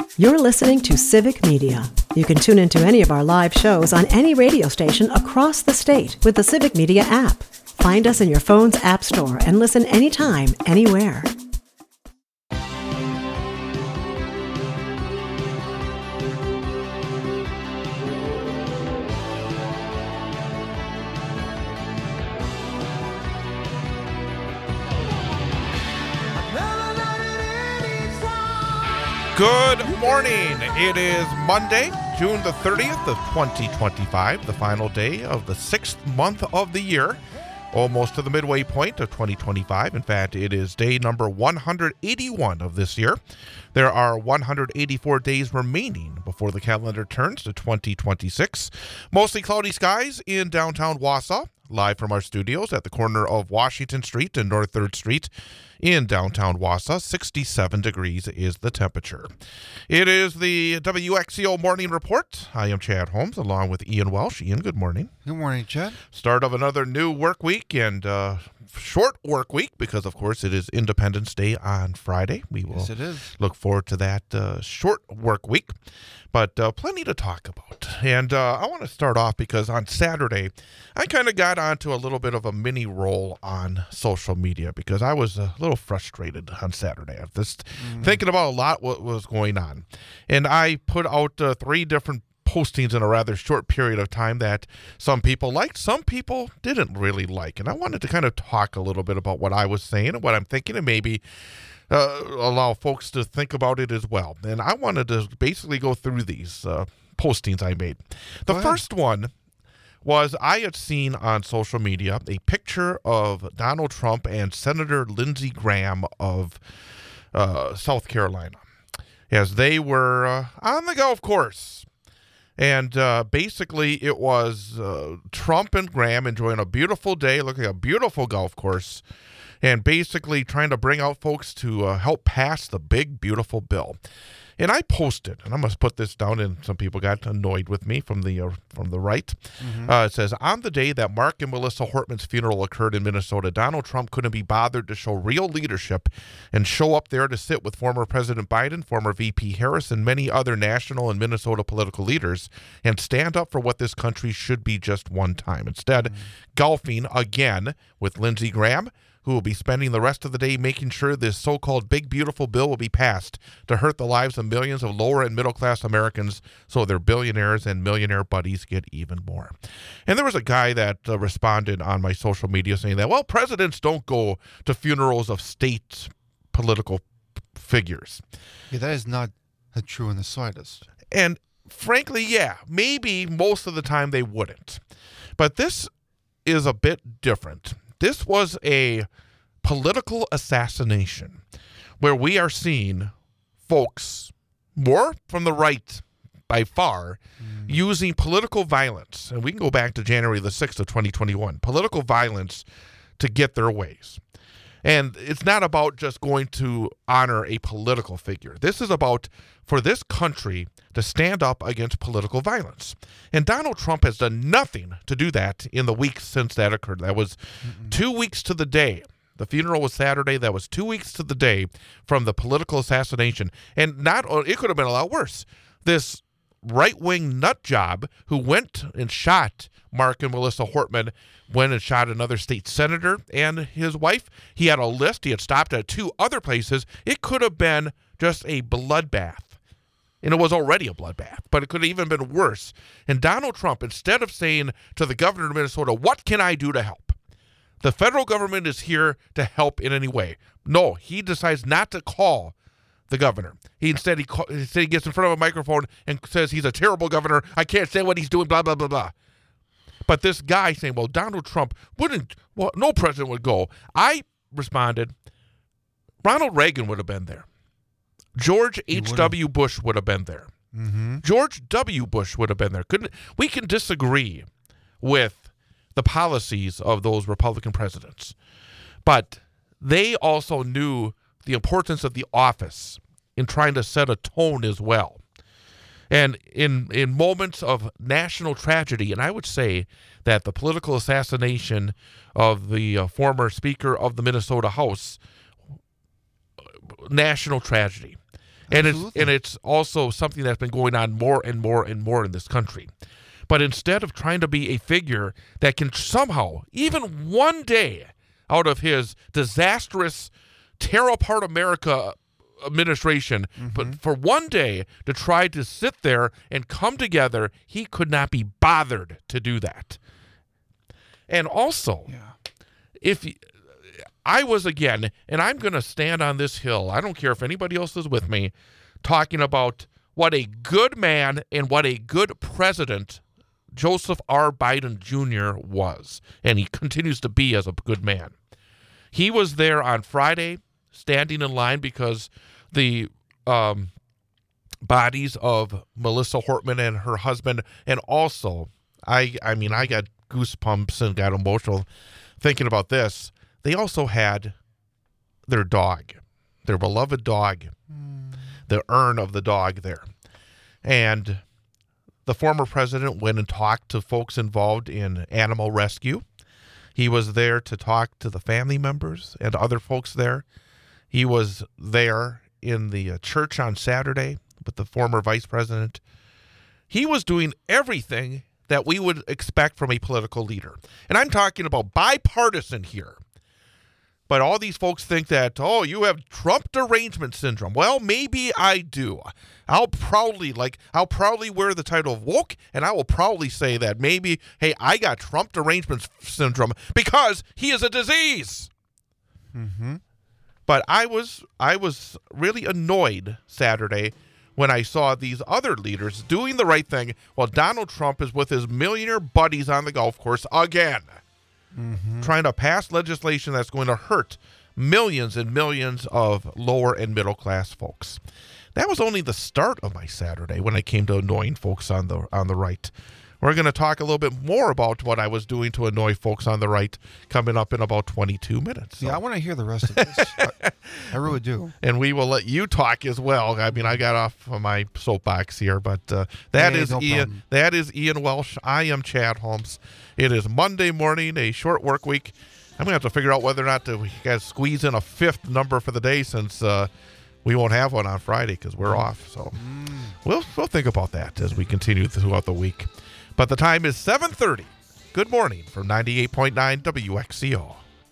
You're listening to Civic Media. You can tune into any of our live shows on any radio station across the state with the Civic Media app. Find us in your phone's app store and listen anytime, anywhere. Good morning. It is Monday, June the 30th of 2025, the final day of the sixth month of the year, almost to the midway point of 2025. In fact, it is day number 181 of this year. There are 184 days remaining before the calendar turns to 2026. Mostly cloudy skies in downtown Wausau. Live from our studios at the corner of Washington Street and North 3rd Street in downtown Wausau, 67 degrees is the temperature. It is the WXCO Morning Report. I am Chad Holmes along with Ian Welsh. Ian, good morning. Good morning, Chad. Start of another new work week and short work week because, of course, it is Independence Day on Friday. We will look forward to that short work week, but plenty to talk about. And I want to start off because on Saturday, I kind of got onto a little bit of a mini roll on social media because I was a little frustrated on Saturday. I was just thinking about a lot what was going on. And I put out 3 different postings in a rather short period of time that some people liked, some people didn't really like. And I wanted to kind of talk a little bit about what I was saying and what I'm thinking and maybe allow folks to think about it as well. And I wanted to basically go through these postings I made. The first one was I had seen on social media a picture of Donald Trump and Senator Lindsey Graham of South Carolina as they were on the golf course. And basically it was Trump and Graham enjoying a beautiful day, looking at a beautiful golf course, and basically trying to bring out folks to help pass the big, beautiful bill. And I posted, and I'm going to put this down, and some people got annoyed with me from the right. It says, on the day that Mark and Melissa Hortman's funeral occurred in Minnesota, Donald Trump couldn't be bothered to show real leadership and show up there to sit with former President Biden, former VP Harris, and many other national and Minnesota political leaders and stand up for what this country should be just one time. Instead, golfing again with Lindsey Graham, who will be spending the rest of the day making sure this so-called big, beautiful bill will be passed to hurt the lives of millions of lower and middle-class Americans so their billionaires and millionaire buddies get even more. And there was a guy that responded on my social media saying that, well, presidents don't go to funerals of state political figures. Yeah, that is not true in the slightest. And frankly, yeah, maybe most of the time they wouldn't. But this is a bit different. This was a political assassination where we are seeing folks, more from the right by far, using political violence. And we can go back to January the 6th of 2021, political violence to get their ways. And it's not about just going to honor a political figure. This is about, for this country to stand up against political violence. And Donald Trump has done nothing to do that in the weeks since that occurred. That was 2 weeks to the day. The funeral was Saturday. That was 2 weeks to the day from the political assassination. And it could have been a lot worse. This right-wing nut job who went and shot Mark and Melissa Hortman, went and shot another state senator and his wife. He had a list. He had stopped at 2 other places. It could have been just a bloodbath. And it was already a bloodbath, but it could have even been worse. And Donald Trump, instead of saying to the governor of Minnesota, what can I do to help? The federal government is here to help in any way. No, he decides not to call the governor. He gets in front of a microphone and says he's a terrible governor. I can't say what he's doing, blah, blah, blah, blah. But this guy saying, well, Donald Trump no president would go. I responded, Ronald Reagan would have been there. George H.W. Bush would have been there. George W. Bush would have been there. We can disagree with the policies of those Republican presidents, but they also knew the importance of the office in trying to set a tone as well. And in moments of national tragedy, and I would say that the political assassination of the former Speaker of the Minnesota House, national tragedy. Absolutely. it's also something that's been going on more and more and more in this country. But instead of trying to be a figure that can somehow, even one day, out of his disastrous tear apart America administration, but for one day to try to sit there and come together, he could not be bothered to do that. And also, if I was again, and I'm going to stand on this hill, I don't care if anybody else is with me, talking about what a good man and what a good president Joseph R. Biden Jr. was, and he continues to be as a good man. He was there on Friday, standing in line because the bodies of Melissa Hortman and her husband, and also, I got goosebumps and got emotional thinking about this. They also had their dog, their beloved dog, the urn of the dog there. And the former president went and talked to folks involved in animal rescue. He was there to talk to the family members and other folks there. He was there in the church on Saturday with the former vice president. He was doing everything that we would expect from a political leader. And I'm talking about bipartisan here. But all these folks think that, oh, you have Trump derangement syndrome. Well, maybe I do. I'll proudly wear the title of woke, and I will proudly say that maybe, hey, I got Trump derangement syndrome because he is a disease. But I was really annoyed Saturday when I saw these other leaders doing the right thing while Donald Trump is with his millionaire buddies on the golf course again. Trying to pass legislation that's going to hurt millions and millions of lower and middle class folks. That was only the start of my Saturday when I came to annoying folks on the right. We're going to talk a little bit more about what I was doing to annoy folks on the right coming up in about 22 minutes. So. Yeah, I want to hear the rest of this. I really do. And we will let you talk as well. I mean, I got off of my soapbox here, but that is Ian Welsh. I am Chad Holmes. It is Monday morning, a short work week. I'm going to have to figure out whether or not we got to squeeze in a fifth number for the day since we won't have one on Friday because we're off. So we'll think about that as we continue throughout the week. But the time is 7:30. Good morning from 98.9 WXCO.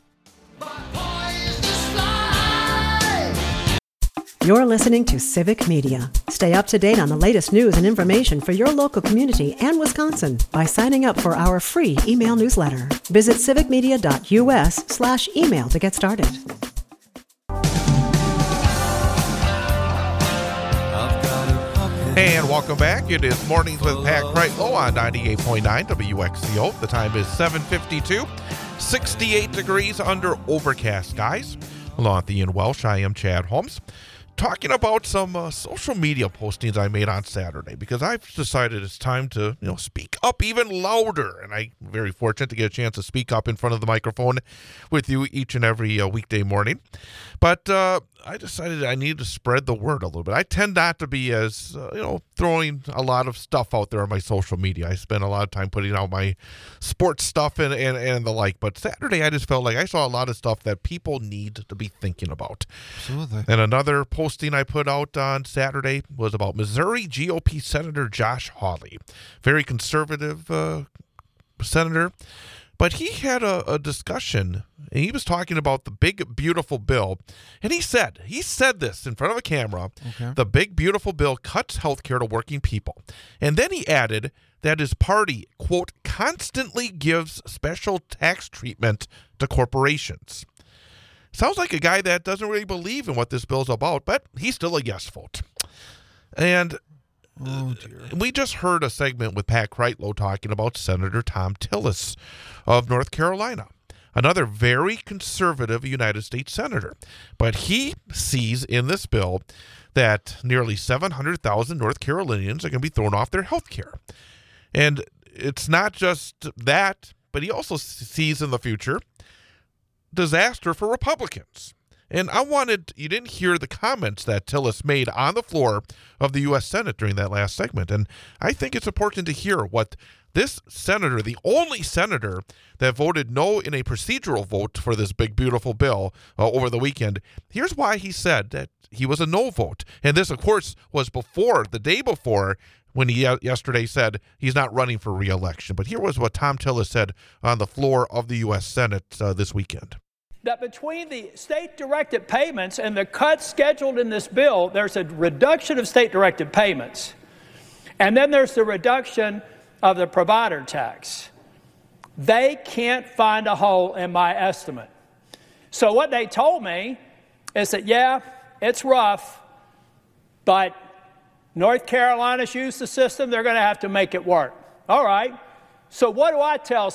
You're listening to Civic Media. Stay up to date on the latest news and information for your local community and Wisconsin by signing up for our free email newsletter. Visit civicmedia.us/email to get started. And welcome back. It is Mornings with Pat Kreitlow on 98.9 WXCO. The time is 7:52, 68 degrees under overcast skies. Along with Ian Welsh, I am Chad Holmes. Talking about some social media postings I made on Saturday because I've decided it's time to speak up even louder. And I'm very fortunate to get a chance to speak up in front of the microphone with you each and every weekday morning. But I decided I needed to spread the word a little bit. I tend not to be as, throwing a lot of stuff out there on my social media. I spend a lot of time putting out my sports stuff and the like. But Saturday, I just felt like I saw a lot of stuff that people need to be thinking about. Absolutely. And another posting I put out on Saturday was about Missouri GOP Senator Josh Hawley. Very conservative senator. But he had a discussion, and he was talking about the big, beautiful bill. And he said this in front of a camera, Okay. The big, beautiful bill cuts health care to working people. And then he added that his party, quote, constantly gives special tax treatment to corporations. Sounds like a guy that doesn't really believe in what this bill's about, but he's still a yes vote. And Oh, dear. we just heard a segment with Pat Kreitlow talking about Senator Thom Tillis of North Carolina, another very conservative United States senator. But he sees in this bill that nearly 700,000 North Carolinians are going to be thrown off their health care. And it's not just that, but he also sees in the future disaster for Republicans. And you didn't hear the comments that Tillis made on the floor of the U.S. Senate during that last segment. And I think it's important to hear what this senator, the only senator that voted no in a procedural vote for this big, beautiful bill over the weekend, here's why he said that he was a no vote. And this, of course, was the day before, when he yesterday said he's not running for re-election. But here was what Thom Tillis said on the floor of the U.S. Senate this weekend. That between the state-directed payments and the cuts scheduled in this bill, there's a reduction of state-directed payments. And then there's the reduction of the provider tax. They can't find a hole in my estimate. So what they told me is that, yeah, it's rough, but North Carolina's used the system. They're going to have to make it work. All right. So what do I tell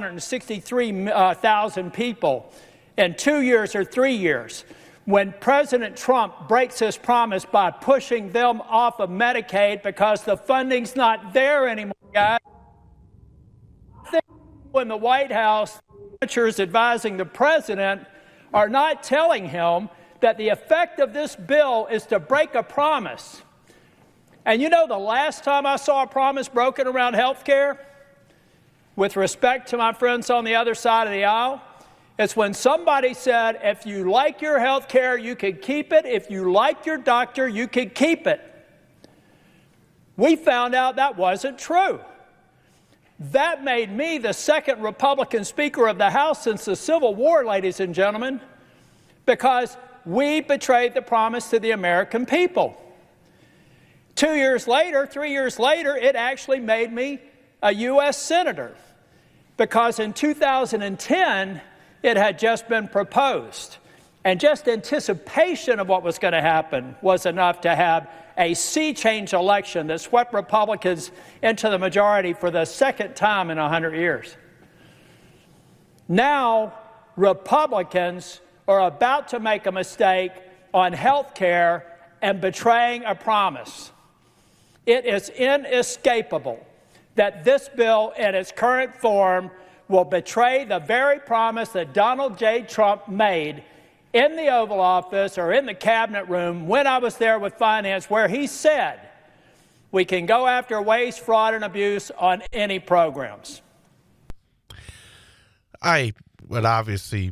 663,000 people in 2 years or 3 years when President Trump breaks his promise by pushing them off of Medicaid because the funding's not there anymore, guys? I think when the White House managers advising the president are not telling him that the effect of this bill is to break a promise. And you know, the last time I saw a promise broken around health care, with respect to my friends on the other side of the aisle, it's when somebody said, if you like your health care, you can keep it. If you like your doctor, you can keep it. We found out that wasn't true. That made me the second Republican Speaker of the House since the Civil War, ladies and gentlemen, because we betrayed the promise to the American people. 2 years later, 3 years later, it actually made me a U.S. Senator, because in 2010, it had just been proposed. And just anticipation of what was going to happen was enough to have a sea change election that swept Republicans into the majority for the second time in 100 years. Now, Republicans are about to make a mistake on health care and betraying a promise. It is inescapable that this bill in its current form will betray the very promise that Donald J. Trump made in the Oval Office or in the cabinet room when I was there with finance, where he said we can go after waste, fraud, and abuse on any programs. I would obviously,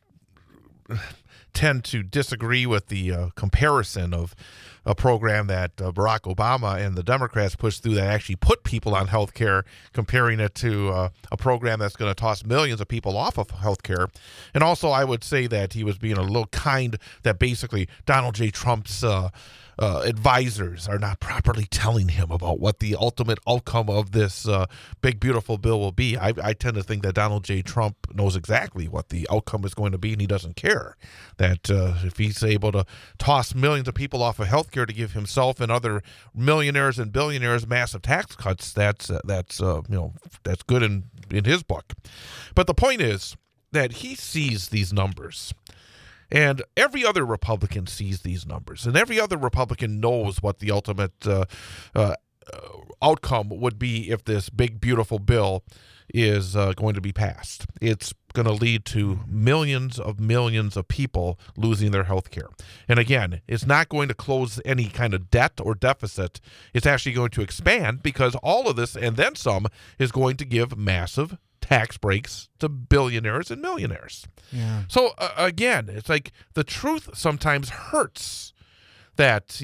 tend to disagree with the comparison of a program that Barack Obama and the Democrats pushed through that actually put people on health care, comparing it to a program that's going to toss millions of people off of health care. And also, I would say that he was being a little kind, that basically Donald J. Trump's advisors are not properly telling him about what the ultimate outcome of this big, beautiful bill will be. I tend to think that Donald J. Trump knows exactly what the outcome is going to be, and he doesn't care. That if he's able to toss millions of people off of health care to give himself and other millionaires and billionaires massive tax cuts, that's good in his book. But the point is that he sees these numbers. And every other Republican sees these numbers, and every other Republican knows what the ultimate outcome would be if this big, beautiful bill is going to be passed. It's going to lead to millions of people losing their health care. And again, it's not going to close any kind of debt or deficit. It's actually going to expand, because all of this and then some is going to give massive tax breaks to billionaires and millionaires. Yeah. So again, it's like the truth sometimes hurts, that,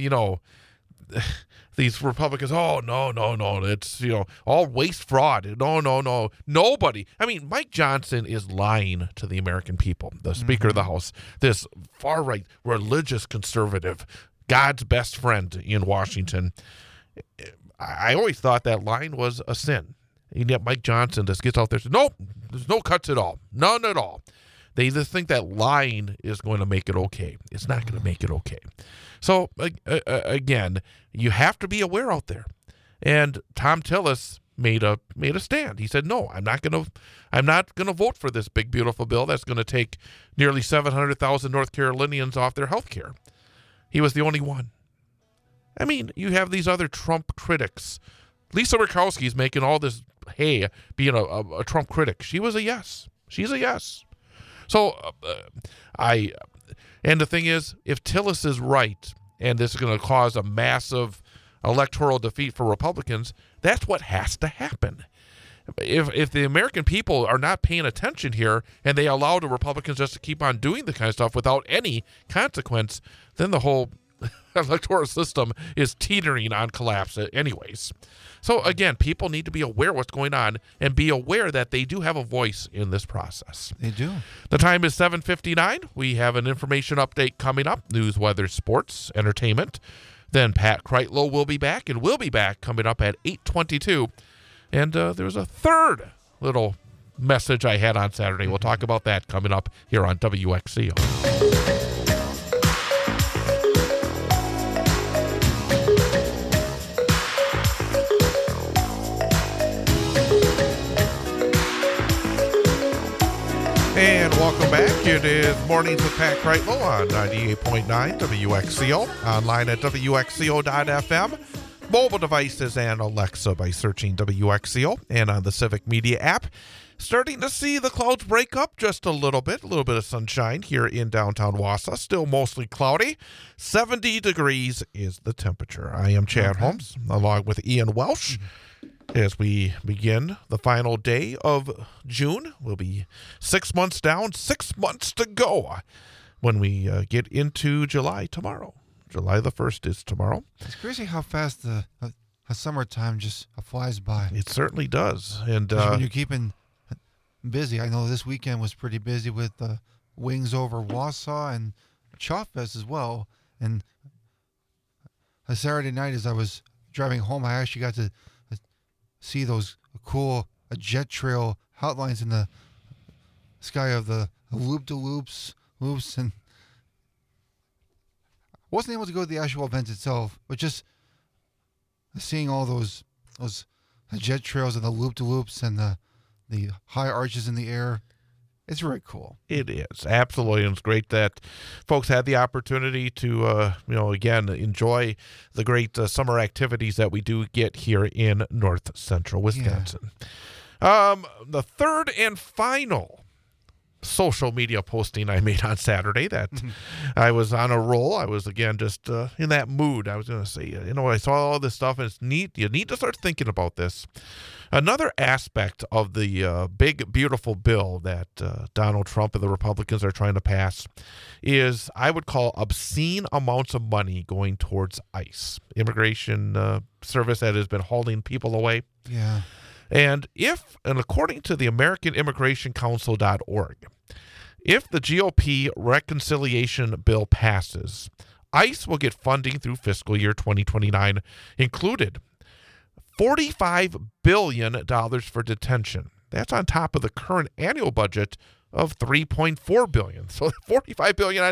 these Republicans, oh, no, it's, all waste, fraud. No, nobody. I mean, Mike Johnson is lying to the American people, the Speaker of the House, this far-right religious conservative, God's best friend in Washington. I always thought that line was a sin. And yet Mike Johnson just gets out there and says, nope, there's no cuts at all. None at all. They just think that lying is going to make it okay. It's not going to make it okay. So, again, you have to be aware out there. And Thom Tillis made a stand. He said, no, I'm not going to vote for this big, beautiful bill that's going to take nearly 700,000 North Carolinians off their health care. He was the only one. I mean, you have these other Trump critics. Lisa Murkowski's making all this hay being a Trump critic. She was a yes. She's a yes. So And the thing is, if Tillis is right, and this is going to cause a massive electoral defeat for Republicans, that's what has to happen. If the American people are not paying attention here and they allow the Republicans just to keep on doing the kind of stuff without any consequence, then the whole electoral system is teetering on collapse anyways. So again, people need to be aware of what's going on and be aware that they do have a voice in this process. They do. The time is 7:59. We have an information update coming up, news, weather, sports, entertainment. Then Pat Kreitlow will be back, and we'll be back coming up at 8:22. And there's a third little message I had on Saturday. We'll talk about that coming up here on WXCO. And welcome back. It is Mornings with Pat Kreitlow on 98.9 WXCO, online at WXCO.FM, mobile devices and Alexa by searching WXCO, and on the Civic Media app. Starting to see the clouds break up just a little bit of sunshine here in downtown Wausau. Still mostly cloudy. 70 degrees is the temperature. I am Chad Holmes, along with Ian Welsh. As we begin the final day of June, we'll be 6 months down, 6 months to go when we get into July tomorrow. July the 1st is tomorrow. It's crazy how fast the summertime just flies by. It certainly does. And when you're keeping busy. I know this weekend was pretty busy with Wings Over Wausau and Chopfest as well. And a Saturday night as I was driving home, I actually got to see those cool jet trail outlines in the sky of the loops, and wasn't able to go to the actual event itself, but just seeing all those jet trails and the loop-de-loops and the high arches in the air. It's very cool. It is, absolutely, and it's great that folks had the opportunity to, again, enjoy the great summer activities that we do get here in north central Wisconsin. Yeah. The third and final social media posting I made on Saturday that I was on a roll. I was, again, just in that mood. I was going to say, I saw all this stuff, and it's neat. You need to start thinking about this. Another aspect of the big, beautiful bill that Donald Trump and the Republicans are trying to pass is, I would call, obscene amounts of money going towards ICE, immigration service that has been hauling people away. Yeah. And according to the AmericanImmigrationCouncil.org, if the GOP reconciliation bill passes, ICE will get funding through fiscal year 2029, included $45 billion for detention. That's on top of the current annual budget of $3.4 billion. So $45 billion,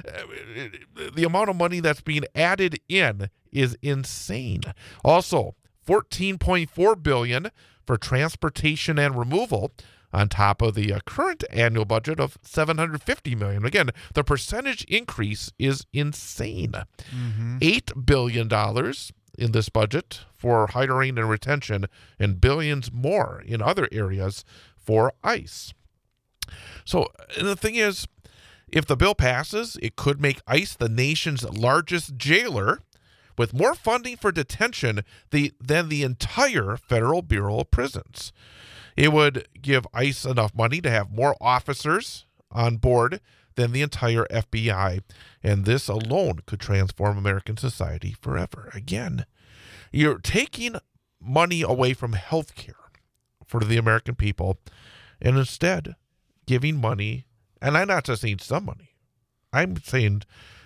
the amount of money that's being added in is insane. Also, $14.4 billion for transportation and removal, on top of the current annual budget of $750 million. Again, the percentage increase is insane. $8 billion in this budget for hiring and retention, and billions more in other areas for ICE. So, and the thing is, if the bill passes, it could make ICE the nation's largest jailer, with more funding for detention than the entire Federal Bureau of Prisons. It would give ICE enough money to have more officers on board than the entire FBI, and this alone could transform American society forever. Again, you're taking money away from health care for the American people, and instead giving money, and I'm not just saying some money, I'm saying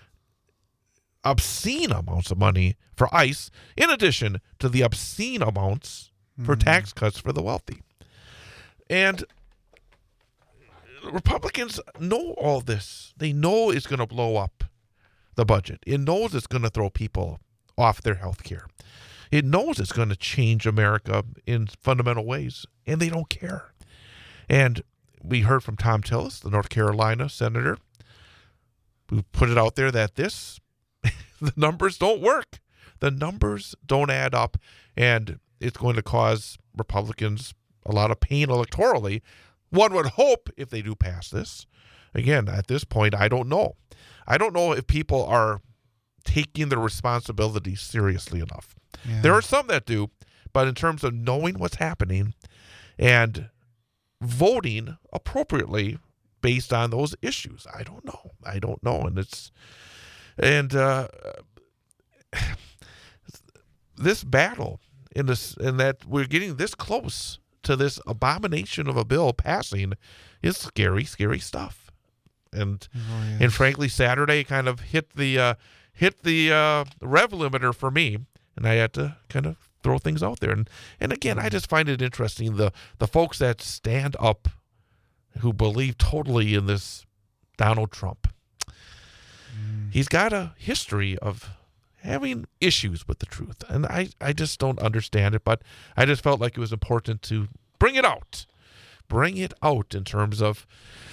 obscene amounts of money for ICE, in addition to the obscene amounts for tax cuts for the wealthy. And Republicans know all this. They know it's going to blow up the budget. It knows it's going to throw people off their health care. It knows it's going to change America in fundamental ways, and they don't care. And we heard from Thom Tillis, the North Carolina senator, who put it out there that the numbers don't work. The numbers don't add up, and it's going to cause Republicans a lot of pain electorally. One would hope, if they do pass this, again, at this point, I don't know. I don't know if people are taking their responsibilities seriously enough. Yeah. There are some that do, but in terms of knowing what's happening and voting appropriately based on those issues, I don't know. And this battle in that we're getting this close to this abomination of a bill passing is scary, scary stuff. And and frankly, Saturday kind of hit the rev limiter for me, and I had to kind of throw things out there. And again, I just find it interesting, the folks that stand up who believe totally in this Donald Trump. He's got a history of having issues with the truth, and I just don't understand it, but I just felt like it was important to bring it out in terms of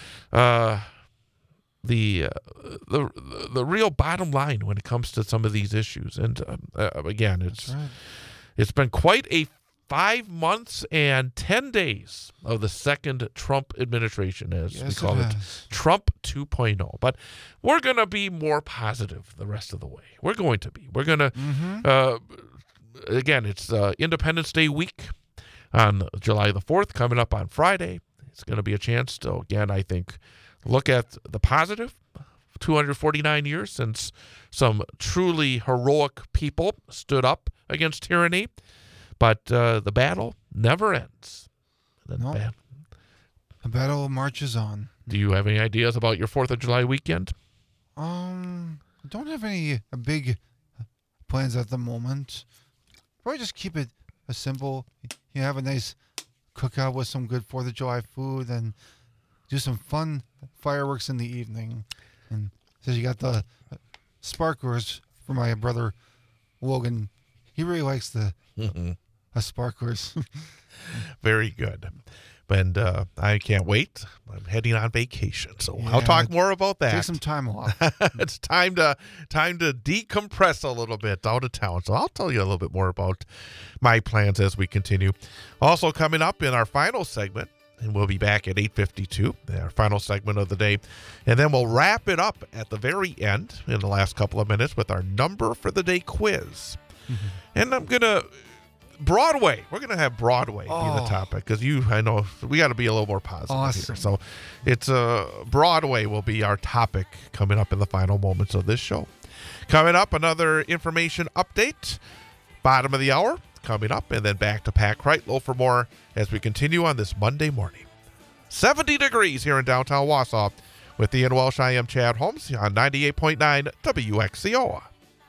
the real bottom line when it comes to some of these issues. And again, it's been quite a 5 months and 10 days of the second Trump administration, as we call it, Trump 2.0. But we're going to be more positive the rest of the way. We're going to be. We're going to, again, it's Independence Day week on July the 4th, coming up on Friday. It's going to be a chance to, again, I think, look at the positive. 249 years since some truly heroic people stood up against tyranny. But the battle never ends. The battle marches on. Do you have any ideas about your 4th of July weekend? Don't have any big plans at the moment. Probably just keep it simple. You have a nice cookout with some good 4th of July food and do some fun fireworks in the evening. And so you got the sparklers for my brother Logan. He really likes the sparklers. Very good. And I can't wait. I'm heading on vacation, so I'll talk more about that. Take some time off. It's time to decompress a little bit out of town. So I'll tell you a little bit more about my plans as we continue. Also coming up in our final segment, and we'll be back at 8:52, our final segment of the day. And then we'll wrap it up at the very end in the last couple of minutes with our number for the day quiz. And I'm going to Broadway. We're going to have Broadway be the topic because I know we got to be a little more positive here. So it's Broadway will be our topic coming up in the final moments of this show. Coming up, another information update. Bottom of the hour coming up, and then back to Pat Kreitlow for more as we continue on this Monday morning. 70 degrees here in downtown Wausau. With Ian Welsh, I am Chad Holmes on 98.9 WXCO.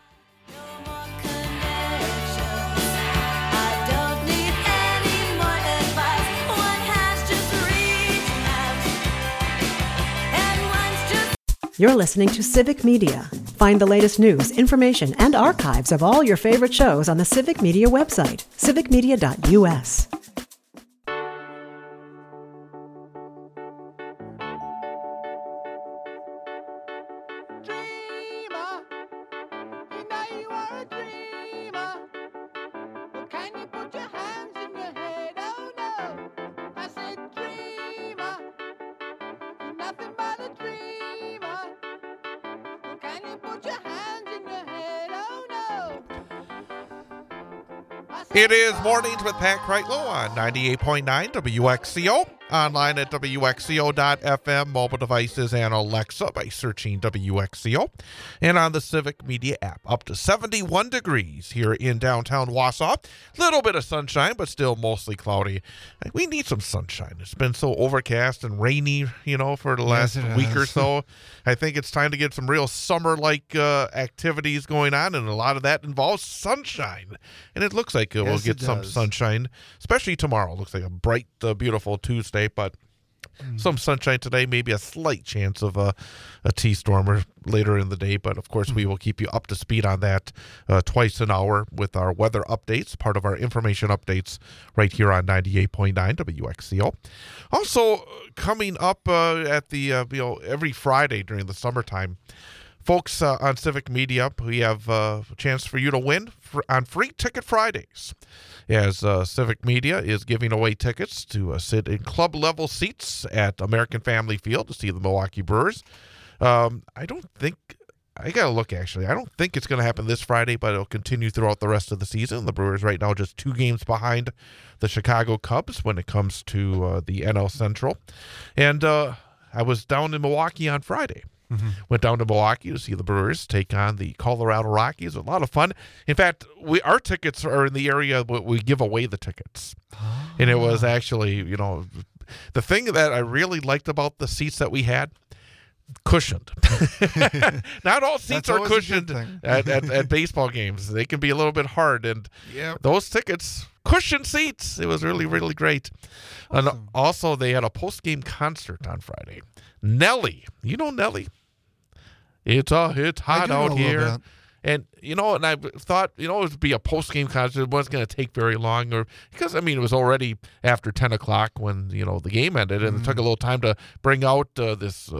You're listening to Civic Media. Find the latest news, information, and archives of all your favorite shows on the Civic Media website, civicmedia.us. It is Mornings with Pat Kreitlow on 98.9 WXCO, online at WXCO.FM, mobile devices, and Alexa by searching WXCO, and on the Civic Media app. Up to 71 degrees here in downtown Wausau. Little bit of sunshine, but still mostly cloudy. We need some sunshine. It's been so overcast and rainy, for the last week or so. I think it's time to get some real summer-like activities going on, and a lot of that involves sunshine. And it looks like we'll get some sunshine, especially tomorrow. Looks like a bright, beautiful Tuesday, but some sunshine today, maybe a slight chance of a T-storm later in the day. But, of course, we will keep you up to speed on that twice an hour with our weather updates, part of our information updates right here on 98.9 WXCO. Also, coming up at the, every Friday during the summertime, Folks on Civic Media, we have a chance for you to win on Free Ticket Fridays, as Civic Media is giving away tickets to sit in club-level seats at American Family Field to see the Milwaukee Brewers. I got to look, actually. I don't think it's going to happen this Friday, but it'll continue throughout the rest of the season. The Brewers right now just 2 games behind the Chicago Cubs when it comes to the NL Central. And I was down in Milwaukee on Friday. Went down to Milwaukee to see the Brewers take on the Colorado Rockies. A lot of fun. In fact, our tickets are in the area where we give away the tickets. And it was actually, the thing that I really liked about the seats that we had, cushioned. Not all seats are cushioned at baseball games. They can be a little bit hard. And those tickets, cushioned seats. It was really, really great. Awesome. And also, they had a post-game concert on Friday. Nelly. You know Nelly? It's hot out here. And, and I thought, it would be a post-game concert. It wasn't going to take very long. Because, it was already after 10 o'clock when, the game ended. And it took a little time to bring out this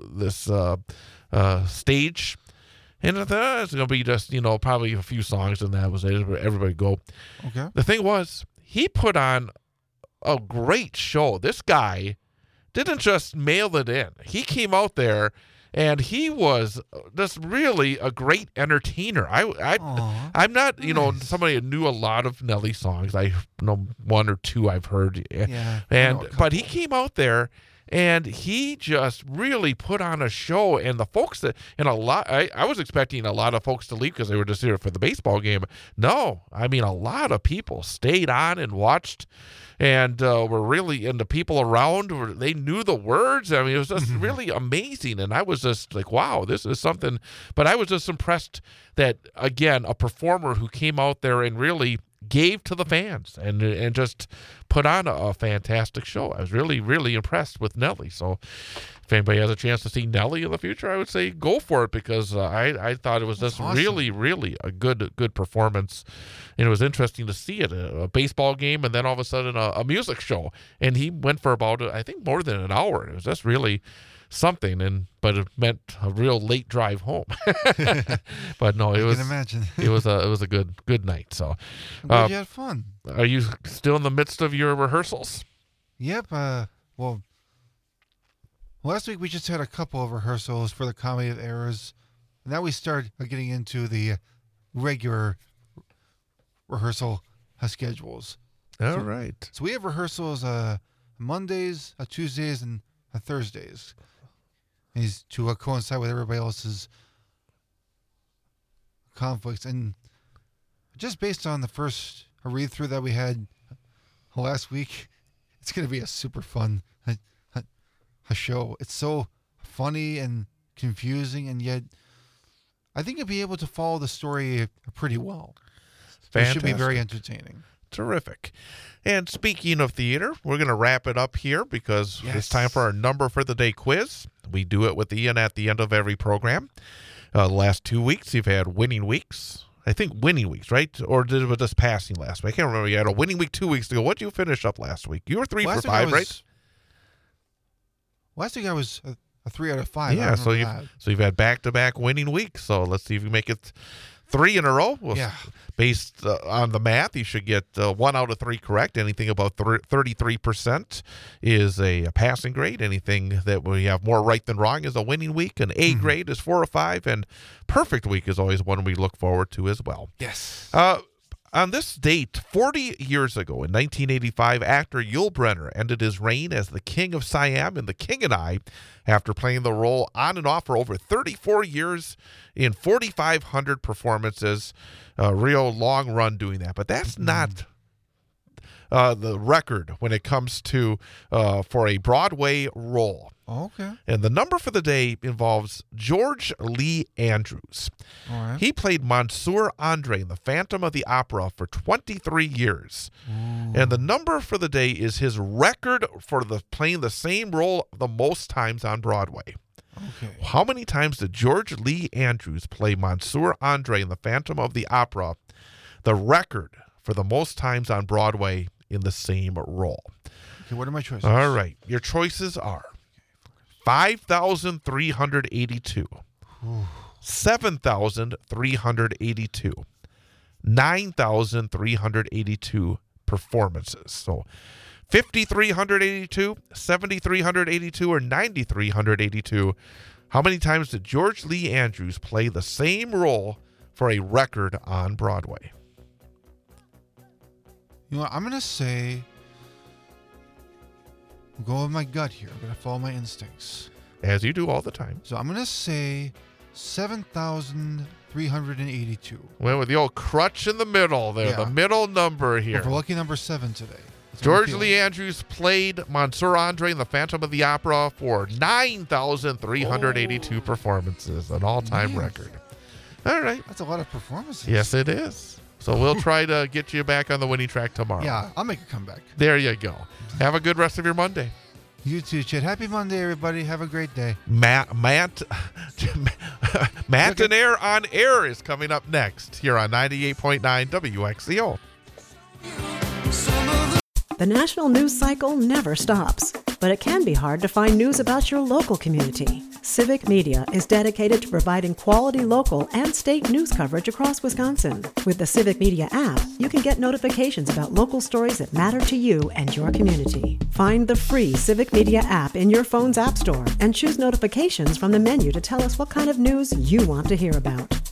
stage. And I thought, it's going to be just, probably a few songs, and that was it. Everybody go. Okay. The thing was, he put on a great show. This guy didn't just mail it in. He came out there, and he was just really a great entertainer. I'm not, nice. Somebody who knew a lot of Nelly songs. I know 1 or 2 I've heard. Yeah. But he came out there, and he just really put on a show. And the folks I was expecting a lot of folks to leave because they were just here for the baseball game. No, a lot of people stayed on and watched. And the people around, they knew the words. It was just really amazing. And I was just like, wow, this is something. But I was just impressed that, again, a performer who came out there and really gave to the fans and just put on a fantastic show. I was really, really impressed with Nelly. So if anybody has a chance to see Nelly in the future, I would say go for it, because I thought it was just awesome. Really, really a good performance. And it was interesting to see it, a baseball game, and then all of a sudden a music show. And he went for about, I think, more than an hour. It was just really something, but it meant a real late drive home. But no, I can imagine. it was a good night. So, glad you had fun. Are you still in the midst of your rehearsals? Yep. Well, last week we just had a couple of rehearsals for the Comedy of Errors. Now we start getting into the regular rehearsal schedules. All right. So we have rehearsals Mondays, Tuesdays, and Thursdays. These to coincide with everybody else's conflicts. And just based on the first read-through that we had last week, it's going to be a super fun show. It's so funny and confusing, and yet I think you'll be able to follow the story pretty well. It should be very entertaining. Terrific. And speaking of theater, we're going to wrap it up here because it's time for our number for the day quiz. We do it with Ian at the end of every program. The last 2 weeks, you've had winning weeks. I think winning weeks, right? Or did it just passing last week? I can't remember. You had a winning week 2 weeks ago. What did you finish up last week? You were 3 for 5, right? Last week I was a 3 out of 5. Yeah, so you've had back-to-back winning weeks. So let's see if you make it 3 in a row. Based on the math, you should get 1 out of 3 correct. Anything about 33% is a passing grade. Anything that we have more right than wrong is a winning week. An A grade is 4 or 5, and perfect week is always one we look forward to as well. Yes. On this date, 40 years ago, in 1985, actor Yul Brynner ended his reign as the King of Siam in The King and I, after playing the role on and off for over 34 years in 4,500 performances. A real long run doing that. But that's not the record when it comes to for a Broadway role. Okay. And the number for the day involves George Lee Andrews. All right. He played Monsieur Andre in The Phantom of the Opera for 23 years. Ooh. And the number for the day is his record for playing the same role the most times on Broadway. Okay. How many times did George Lee Andrews play Monsieur Andre in The Phantom of the Opera? The record for the most times on Broadway in the same role. Okay, what are my choices? All right. Your choices are 5,382, 7,382. 9,382 performances. So 5,382, 7,382, or 9,382. How many times did George Lee Andrews play the same role for a record on Broadway? You know what, I'm going to say, I'm going with my gut here. I'm going to follow my instincts. As you do all the time. So I'm going to say 7,382. Went with the old crutch in the middle there, Yeah. the middle number here. Well, for lucky number 7 today. That's what I'm George feeling. Lee Andrews played Monsieur Andre in The Phantom of the Opera for 9,382 performances, an all-time Man. record. All right. That's a lot of performances. Yes, it is. So we'll try to get you back on the winning track tomorrow. Yeah, I'll make a comeback. There you go. Have a good rest of your Monday. You too, Chet. Happy Monday, everybody. Have a great day. Matt and Air on Air is coming up next here on 98.9 WXCO. The national news cycle never stops, but it can be hard to find news about your local community. Civic Media is dedicated to providing quality local and state news coverage across Wisconsin. With the Civic Media app, you can get notifications about local stories that matter to you and your community. Find the free Civic Media app in your phone's app store and choose notifications from the menu to tell us what kind of news you want to hear about.